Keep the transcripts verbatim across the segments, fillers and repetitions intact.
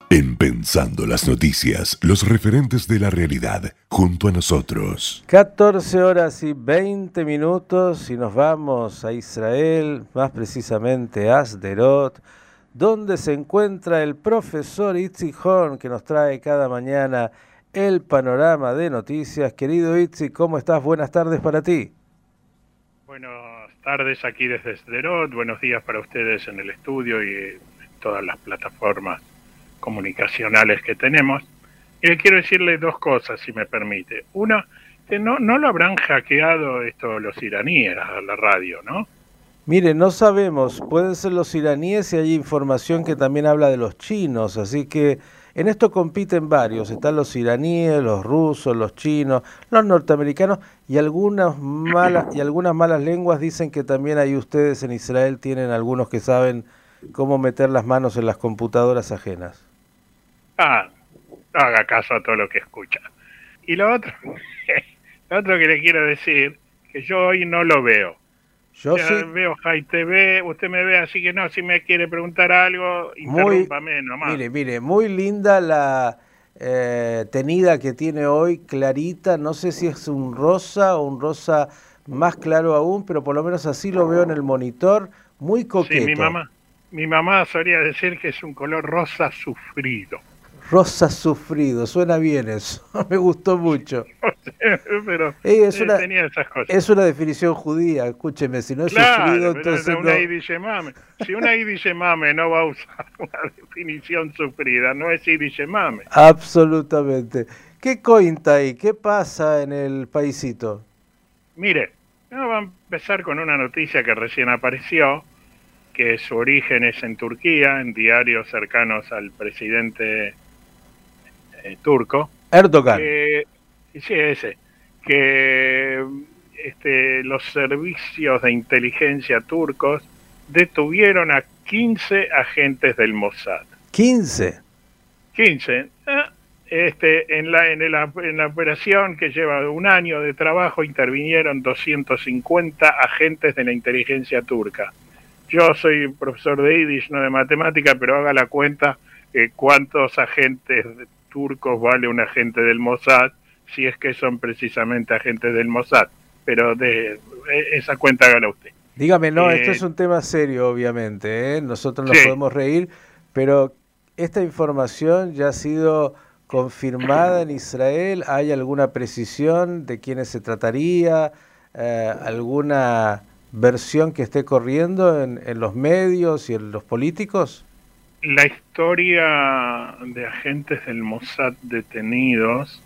En Pensando las Noticias, los referentes de la realidad, junto a nosotros. catorce horas y veinte minutos y nos vamos a Israel, más precisamente a Sderot, donde se encuentra el profesor Itzik Horn, que nos trae cada mañana el panorama de noticias. Querido Itzik, ¿cómo estás? Buenas tardes para ti. Buenas tardes aquí desde Sderot, buenos días para ustedes en el estudio y en todas las plataformas comunicacionales que tenemos. Y le quiero decirle dos cosas, si me permite. Una, que no, no lo habrán hackeado esto los iraníes a la radio, ¿no? Mire, no sabemos, pueden ser los iraníes y hay información que también habla de los chinos, así que en esto compiten varios, están los iraníes, los rusos, los chinos, los norteamericanos y algunas malas y algunas malas lenguas dicen que también hay ustedes en Israel tienen algunos que saben cómo meter las manos en las computadoras ajenas. Ah, no haga caso a todo lo que escucha. Y lo otro, lo otro que le quiero decir, que yo hoy no lo veo. Yo ya sí. Veo Jai T V, usted me ve, así que no, si me quiere preguntar algo, interrúmpame nomás. Mire, mire, muy linda la eh, tenida que tiene hoy, clarita, no sé si es un rosa o un rosa más claro aún, pero por lo menos así lo veo en el monitor, muy coqueto. Sí, mi mamá, mi mamá solía decir que es un color rosa sufrido. Rosa sufrido, suena bien eso, me gustó mucho. Pero Ey, es, una, tenía esas cosas. es una definición judía, escúcheme, si no es Claro, sufrido, pero entonces una no... I dice mame. Si una I dice mame no va a usar una definición sufrida, no es I dice mame. Absolutamente. ¿Qué cuenta ahí? ¿Qué pasa en el paisito? Mire, vamos a empezar con una noticia que recién apareció, que su origen es en Turquía, en diarios cercanos al presidente eh, turco. Erdogan. Que, sí, ese. Que este, los servicios de inteligencia turcos detuvieron a quince agentes del Mossad. ¿quince? quince. Este, en, la, en, el, en la operación que lleva un año de trabajo intervinieron doscientos cincuenta agentes de la inteligencia turca. Yo soy profesor de Yiddish, no de matemática, pero haga la cuenta eh, cuántos agentes turcos vale un agente del Mossad, si es que son precisamente agentes del Mossad. Pero de esa cuenta hágala usted. Dígame, no, eh, esto es un tema serio, obviamente, ¿eh? Nosotros nos sí. podemos reír, pero esta información ya ha sido confirmada en Israel. ¿Hay alguna precisión de quiénes se trataría? Eh, ¿Alguna versión que esté corriendo en, en los medios y en los políticos? La historia de agentes del Mossad detenidos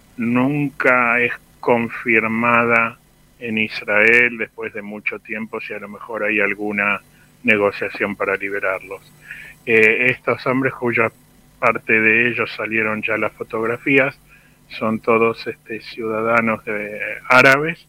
nunca es confirmada en Israel después de mucho tiempo, si a lo mejor hay alguna negociación para liberarlos. Eh, estos hombres, cuya parte de ellos salieron ya las fotografías, son todos este, ciudadanos de, árabes,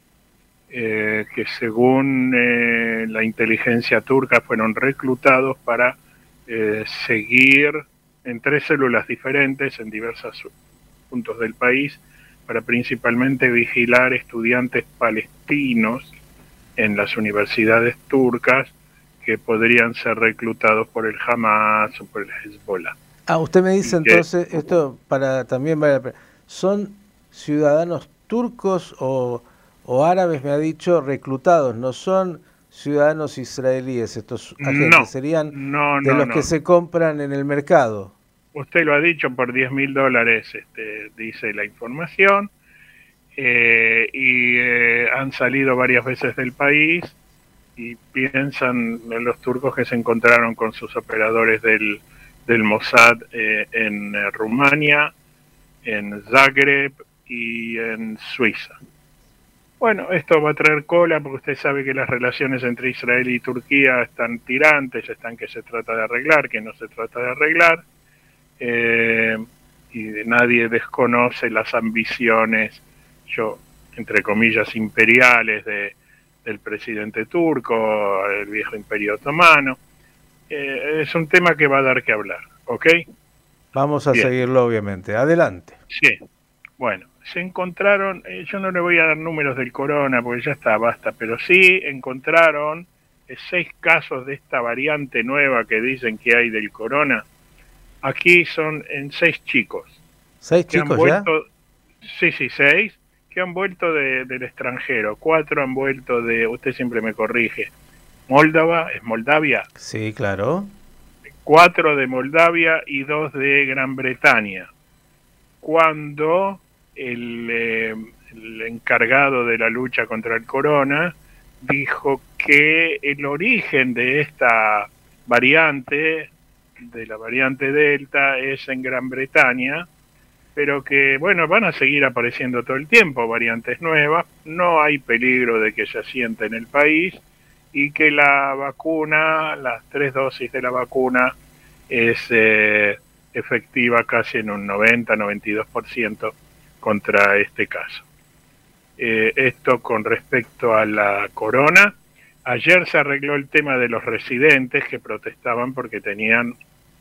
eh, que según eh, la inteligencia turca fueron reclutados para eh, seguir en tres células diferentes en diversos puntos del país, para principalmente vigilar estudiantes palestinos en las universidades turcas que podrían ser reclutados por el Hamas o por el Hezbollah. Ah, usted me dice que, entonces, esto para también vale, ¿son ciudadanos turcos o, o árabes, me ha dicho, reclutados? No son ciudadanos israelíes estos agentes, no, serían no, de no, los no. que se compran en el mercado. Usted lo ha dicho, por diez mil dólares este, dice la información, eh, y eh, han salido varias veces del país y piensan los turcos que se encontraron con sus operadores del, del Mossad eh, en eh, Rumania, en Zagreb y en Suiza. Bueno, esto va a traer cola porque usted sabe que las relaciones entre Israel y Turquía están tirantes, están que se trata de arreglar, que no se trata de arreglar. Eh, y nadie desconoce las ambiciones, yo entre comillas, imperiales de, del presidente turco, el viejo imperio otomano. Eh, es un tema que va a dar que hablar, ¿ok? Vamos a Bien. seguirlo, obviamente. Adelante. Sí, bueno, se encontraron, eh, yo no le voy a dar números del corona porque ya está, basta, pero sí encontraron eh, seis casos de esta variante nueva que dicen que hay del corona. Aquí son en seis chicos. ¿Seis que chicos han vuelto, ya? Sí, sí, seis, que han vuelto de, del extranjero. Cuatro han vuelto de, usted siempre me corrige, Moldava, ¿es Moldavia? Sí, claro. Cuatro de Moldavia y dos de Gran Bretaña. Cuando el, eh, el encargado de la lucha contra el corona dijo que el origen de esta variante, de la variante Delta, es en Gran Bretaña, pero que, bueno, van a seguir apareciendo todo el tiempo variantes nuevas, no hay peligro de que se asiente en el país, y que la vacuna, las tres dosis de la vacuna, es eh, efectiva casi en un noventa a noventa y dos por ciento contra este caso. Eh, esto con respecto a la corona. Ayer se arregló el tema de los residentes que protestaban porque tenían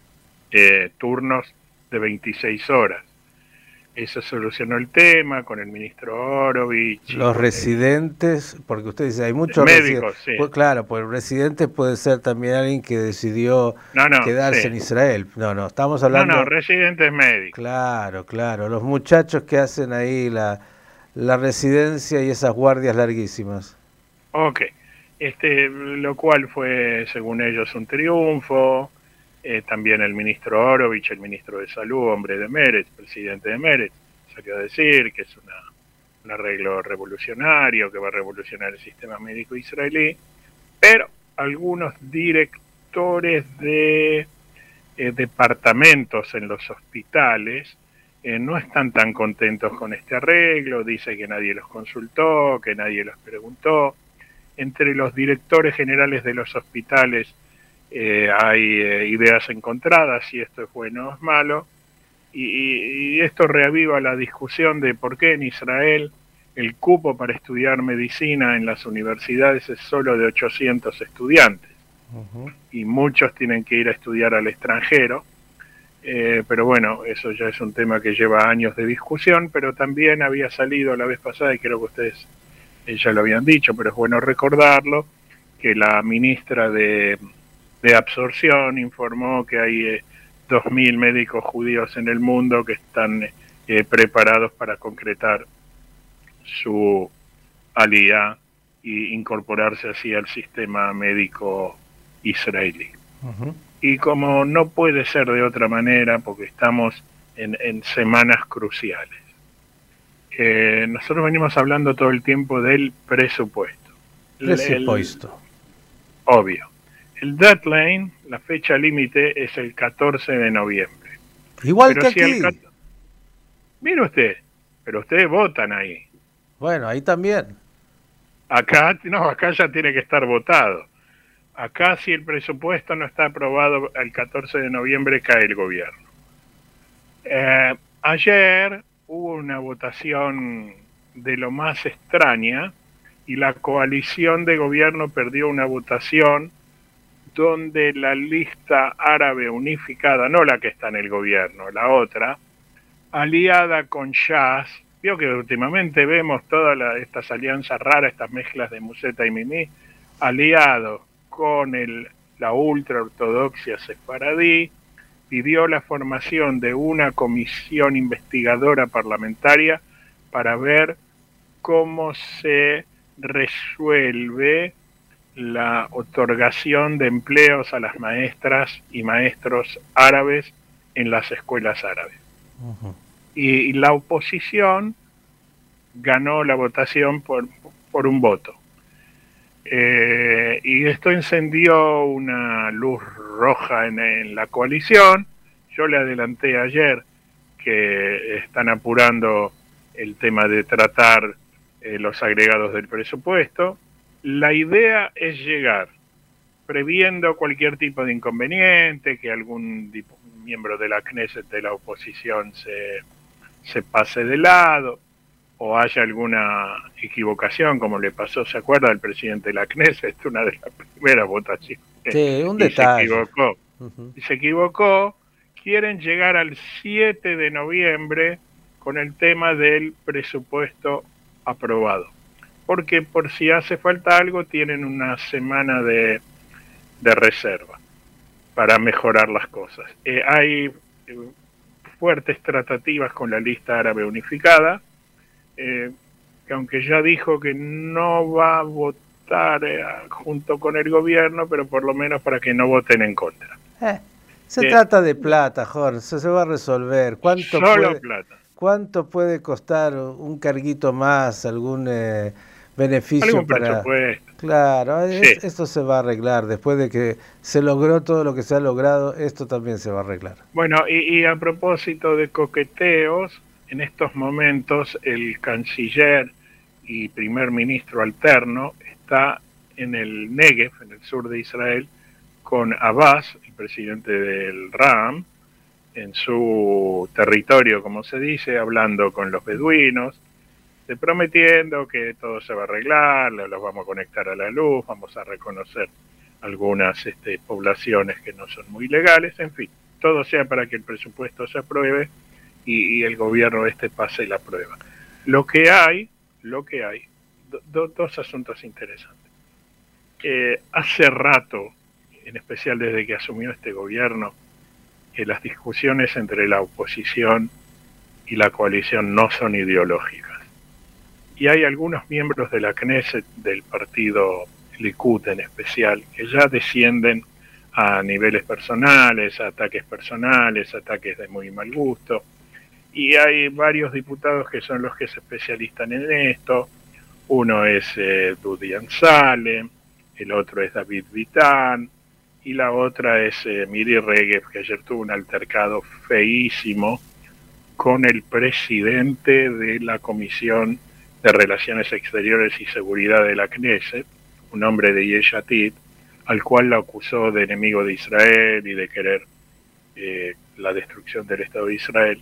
eh, turnos de veintiséis horas. Eso solucionó el tema con el ministro Orovich. Los residentes, el, porque usted dice, hay muchos médicos, residentes. Sí. Pues, claro, pues residente puede ser también alguien que decidió no, no, quedarse sí. en Israel. No, no, estamos hablando... No, no, residentes médicos. Claro, claro, los muchachos que hacen ahí la, la residencia y esas guardias larguísimas. Ok, este, lo cual fue, según ellos, un triunfo. Eh, también el ministro Orovich, el ministro de Salud, hombre de Meretz, presidente de Meretz, salió a decir que es una, un arreglo revolucionario, que va a revolucionar el sistema médico israelí, pero algunos directores de eh, departamentos en los hospitales eh, no están tan contentos con este arreglo, dice que nadie los consultó, que nadie los preguntó. Entre los directores generales de los hospitales Eh, hay eh, ideas encontradas, si esto es bueno o es malo, y, y, y esto reaviva la discusión de por qué en Israel el cupo para estudiar medicina en las universidades es solo de ochocientos estudiantes, uh-huh. y muchos tienen que ir a estudiar al extranjero, eh, pero bueno, eso ya es un tema que lleva años de discusión, pero también había salido la vez pasada, y creo que ustedes eh, ya lo habían dicho, pero es bueno recordarlo, que la ministra de de absorción informó que hay eh, dos mil médicos judíos en el mundo que están eh, preparados para concretar su aliyá y incorporarse así al sistema médico israelí. Uh-huh. Y como no puede ser de otra manera, porque estamos en, en semanas cruciales, eh, nosotros venimos hablando todo el tiempo del presupuesto. Presupuesto. El, obvio. El deadline, la fecha límite, es el catorce de noviembre. Igual pero que si aquí. El... Mire usted, pero ustedes votan ahí. Bueno, ahí también. Acá, no, acá ya tiene que estar votado. Acá si el presupuesto no está aprobado el catorce de noviembre cae el gobierno. Eh, ayer hubo una votación de lo más extraña y la coalición de gobierno perdió una votación donde la lista árabe unificada, no la que está en el gobierno, la otra, aliada con Shas, vio que últimamente vemos todas la, estas alianzas raras, estas mezclas de Museta y Mimí, aliado con el, la ultraortodoxia sefaradí, pidió la formación de una comisión investigadora parlamentaria para ver cómo se resuelve la otorgación de empleos a las maestras y maestros árabes en las escuelas árabes. Uh-huh. Y, y la oposición ganó la votación por, por un voto. Eh, y esto encendió una luz roja en, en la coalición. Yo le adelanté ayer que están apurando el tema de tratar eh, los agregados del presupuesto. La idea es llegar, previendo cualquier tipo de inconveniente, que algún miembro de la Knesset de la oposición se, se pase de lado, o haya alguna equivocación, como le pasó, ¿se acuerda del presidente de la Knesset? Una de las primeras votaciones. Sí, un y detalle. se equivocó. Uh-huh. Y se equivocó. Quieren llegar al siete de noviembre con el tema del presupuesto aprobado. Porque por si hace falta algo, tienen una semana de, de reserva para mejorar las cosas. Eh, hay eh, fuertes tratativas con la lista árabe unificada, eh, que aunque ya dijo que no va a votar eh, junto con el gobierno, pero por lo menos para que no voten en contra. Eh, se Eh, trata de plata, Jorge, se, se va a resolver. ¿Cuánto solo puede, plata. ¿Cuánto puede costar un carguito más, algún eh, beneficio Algún para...? presupuesto. Claro, Sí. es, esto se va a arreglar. Después de que se logró todo lo que se ha logrado, esto también se va a arreglar. Bueno, y, y a propósito de coqueteos, en estos momentos el canciller y primer ministro alterno está en el Negev, en el sur de Israel, con Abbas, el presidente del Ram, en su territorio, como se dice, hablando con los beduinos, prometiendo que todo se va a arreglar, los vamos a conectar a la luz, vamos a reconocer algunas este, poblaciones que no son muy legales, en fin, todo sea para que el presupuesto se apruebe y, y el gobierno este pase la prueba. Lo que hay, lo que hay, do, do, dos asuntos interesantes. Eh, hace rato, en especial desde que asumió este gobierno, que las discusiones entre la oposición y la coalición no son ideológicas. Y hay algunos miembros de la Knesset, del partido Likud en especial, que ya descienden a niveles personales, a ataques personales, ataques de muy mal gusto. Y hay varios diputados que son los que se especializan en esto. Uno es eh, Dudi Amsalem, el otro es David Vitán, y la otra es eh, Miri Regev, que ayer tuvo un altercado feísimo con el presidente de la Comisión de Relaciones Exteriores y Seguridad de la Knesset, un hombre de Yesh Atid, al cual la acusó de enemigo de Israel y de querer eh, la destrucción del Estado de Israel.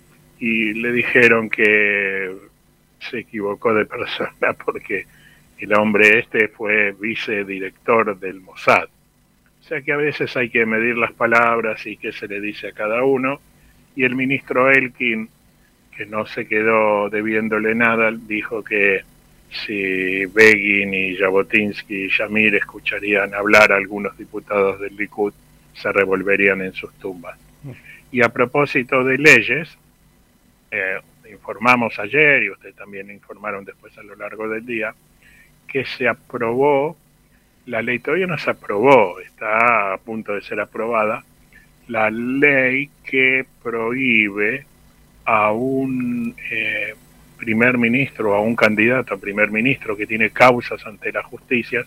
Y le dijeron que se equivocó de persona porque el hombre este fue vicedirector del Mossad. O sea que a veces hay que medir las palabras y qué se le dice a cada uno. Y el ministro Elkin, que no se quedó debiéndole nada, dijo que si Begin y Jabotinsky y Shamir escucharían hablar a algunos diputados del Likud, se revolverían en sus tumbas. Y a propósito de leyes, eh, informamos ayer, y ustedes también informaron después a lo largo del día, que se aprobó, la ley todavía no se aprobó, está a punto de ser aprobada, la ley que prohíbe a un eh, primer ministro, a un candidato a primer ministro que tiene causas ante la justicia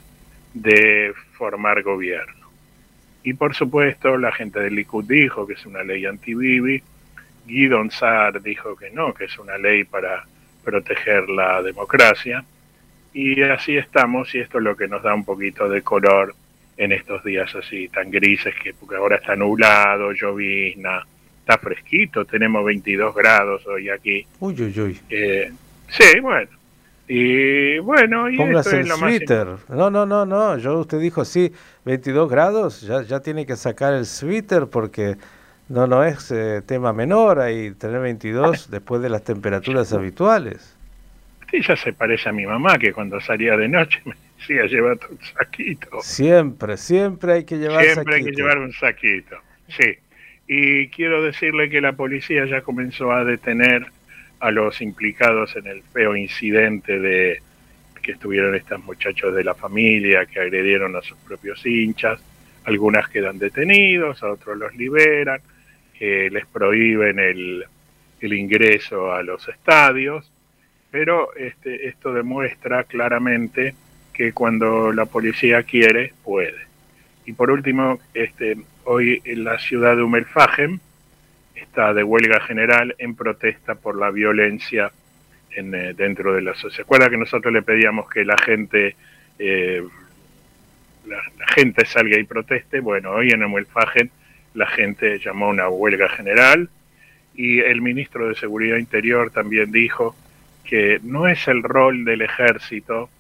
de formar gobierno. Y por supuesto la gente del Likud dijo que es una ley anti-Bibi, Gidon Saar dijo que no, que es una ley para proteger la democracia, y así estamos, y esto es lo que nos da un poquito de color en estos días así tan grises, que porque ahora está nublado, llovizna, está fresquito, tenemos veintidós grados hoy aquí. Uy, uy, uy. Eh, sí, bueno. Y bueno, y póngase esto es el lo suéter. más... No, no, no, no. Yo, usted dijo sí, veintidós grados, ya, ya tiene que sacar el suéter porque no, no es eh, tema menor ahí tener veintidós después de las temperaturas habituales. Usted ya se parece a mi mamá, que cuando salía de noche me decía, llévate un saquito. Siempre, siempre hay que llevar Siempre saquito. hay que llevar un saquito, sí. Y quiero decirle que la policía ya comenzó a detener a los implicados en el feo incidente de que estuvieron estos muchachos de la familia que agredieron a sus propios hinchas. Algunas quedan detenidos, a otros los liberan, eh, les prohíben el, el ingreso a los estadios, pero este, esto demuestra claramente que cuando la policía quiere, puede. Y por último, este, hoy en la ciudad de Umm el-Fajem está de huelga general en protesta por la violencia en, eh, dentro de la sociedad. ¿Se acuerda que nosotros le pedíamos que la gente eh, la, la gente salga y proteste? Bueno, hoy en Umm el-Fajem la gente llamó a una huelga general y el ministro de Seguridad Interior también dijo que no es el rol del ejército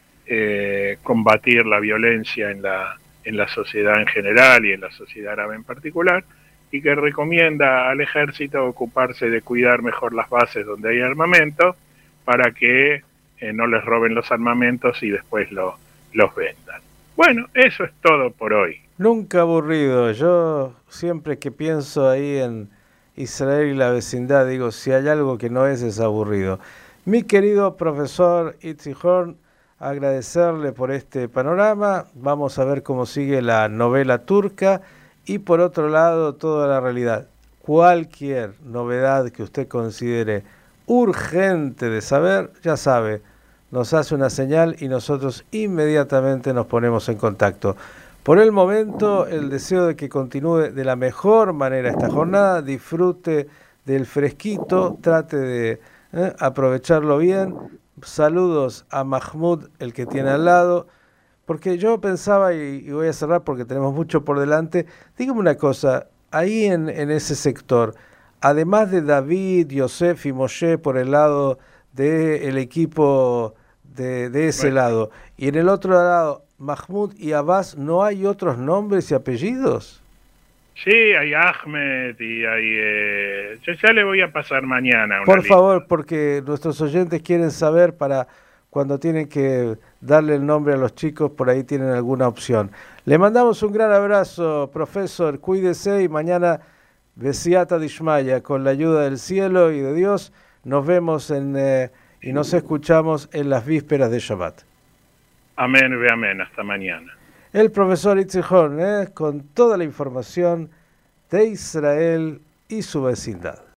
eh, combatir la violencia en la, en la sociedad en general y en la sociedad árabe en particular, y que recomienda al ejército ocuparse de cuidar mejor las bases donde hay armamento para que eh, no les roben los armamentos y después lo, los vendan. Bueno, eso es todo por hoy. Nunca aburrido. Yo siempre que pienso ahí en, Israel y la vecindad. Digo, si hay algo que no es, es aburrido. Mi querido profesor Itzik Horn, agradecerle por este panorama. Vamos a ver cómo sigue la novela turca y por otro lado toda la realidad. Cualquier novedad que usted considere urgente de saber, ya sabe, nos hace una señal y nosotros inmediatamente nos ponemos en contacto. Por el momento, el deseo de que continúe de la mejor manera esta jornada, disfrute del fresquito, trate de eh, aprovecharlo bien. Saludos a Mahmoud, el que tiene al lado, porque yo pensaba, y, y voy a cerrar porque tenemos mucho por delante, dígame una cosa, ahí en, en ese sector, además de David, Yosef y Moshe por el lado del equipo de, de ese bueno. lado, y en el otro lado, Mahmoud y Abbas, ¿no hay otros nombres y apellidos? Sí, hay Ahmed y hay... Eh, yo ya le voy a pasar mañana una Por lista. favor, porque nuestros oyentes quieren saber para cuando tienen que darle el nombre a los chicos, por ahí tienen alguna opción. Le mandamos un gran abrazo, profesor, cuídese y mañana, Besiata Dishmaya, con la ayuda del cielo y de Dios, nos vemos en, eh, y nos escuchamos en las vísperas de Shabbat. Amén, ve amén, hasta mañana. El profesor Itzik Horn, eh, con toda la información de Israel y su vecindad.